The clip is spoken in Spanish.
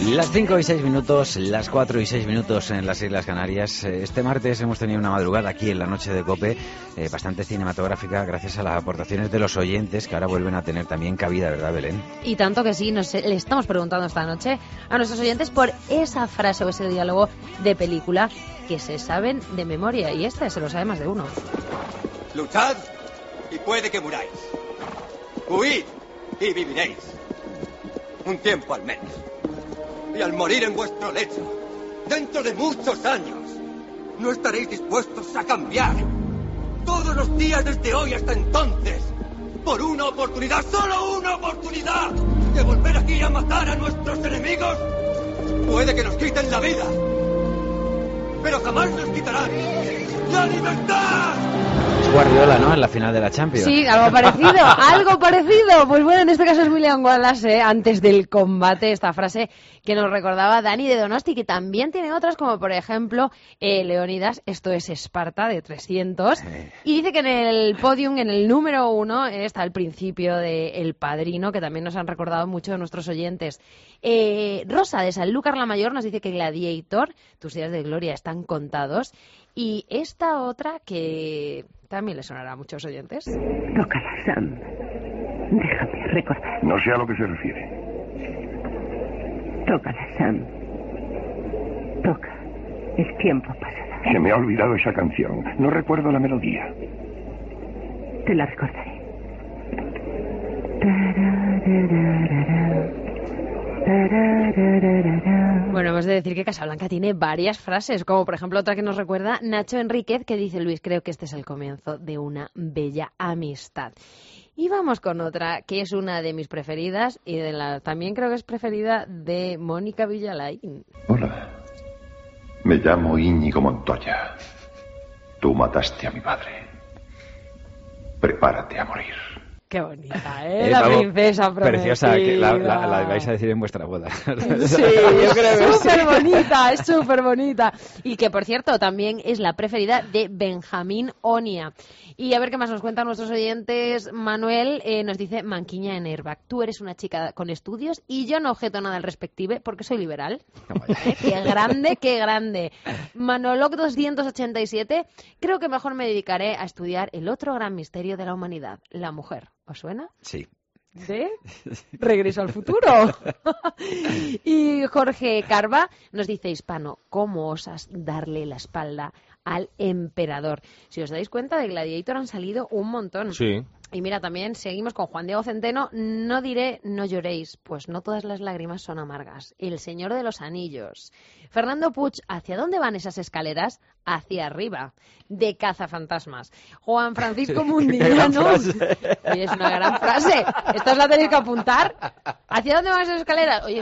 Las 5 y 6 minutos, las 4 y 6 minutos en las Islas Canarias. Este martes hemos tenido una madrugada aquí en la noche de COPE bastante cinematográfica gracias a las aportaciones de los oyentes que ahora vuelven a tener también cabida, ¿verdad, Belén? Y tanto que sí, le estamos preguntando esta noche a nuestros oyentes por esa frase o ese diálogo de película que se saben de memoria, y este se lo sabe más de uno. Luchad y puede que muráis. Huid y viviréis. Un tiempo al menos. Y al morir en vuestro lecho, dentro de muchos años, no estaréis dispuestos a cambiar. Todos los días desde hoy hasta entonces, por una oportunidad, solo una oportunidad, de volver aquí a matar a nuestros enemigos. Puede que nos quiten la vida, pero jamás nos quitarán la libertad. Es Guardiola, ¿no? En la final de la Champions. Sí, algo parecido, algo parecido. Pues bueno, en este caso es William Wallace, antes del combate, esta frase que nos recordaba Dani de Donosti, que también tiene otras, como por ejemplo, Leónidas, esto es Esparta, de 300. Y dice que en el podium, en el número 1, está el principio de El Padrino, que también nos han recordado mucho de nuestros oyentes. Rosa, de Sanlúcar la Mayor, nos dice que Gladiator, tus días de gloria están contados. Y esta otra que también le sonará a muchos oyentes. Tócala, Sam. Déjame recordar. No sé a lo que se refiere. Tócala, Sam. Toca. El tiempo pasará. Se me ha olvidado esa canción. No recuerdo la melodía. Te la recordaré. Bueno, hemos de decir que Casablanca tiene varias frases, como por ejemplo otra que nos recuerda Nacho Enríquez, que dice: Luis, creo que este es el comienzo de una bella amistad. Y vamos con otra, que es una de mis preferidas, y también creo que es preferida de Mónica Villalain. Hola, me llamo Íñigo Montoya. Tú mataste a mi padre. Prepárate a morir. Qué bonita, ¿eh? La princesa prometida. Preciosa, que la vais a decir en vuestra boda. Sí, yo creo que súper bonita, es súper bonita. Y que, por cierto, también es la preferida de Benjamín Onia. Y a ver qué más nos cuentan nuestros oyentes. Manuel nos dice: Manquiña en Airbag, tú eres una chica con estudios y yo no objeto nada al respective porque soy liberal. Qué grande, qué grande. Manolog 287, creo que mejor me dedicaré a estudiar el otro gran misterio de la humanidad, la mujer. ¿Os suena? Sí. ¿De Regreso al Futuro? Y Jorge Carva nos dice: Hispano, ¿cómo osas darle la espalda al emperador? Si os dais cuenta, de Gladiator han salido un montón. Sí. Y mira, también seguimos con Juan Diego Centeno. No diré no lloréis, pues no todas las lágrimas son amargas. El Señor de los Anillos. Fernando Puig, ¿hacia dónde van esas escaleras? Hacia arriba. De Cazafantasmas. Juan Francisco Mundiniano. Oye, es una gran frase. Esta os la tenéis que apuntar. ¿Hacia dónde van esas escaleras? Oye,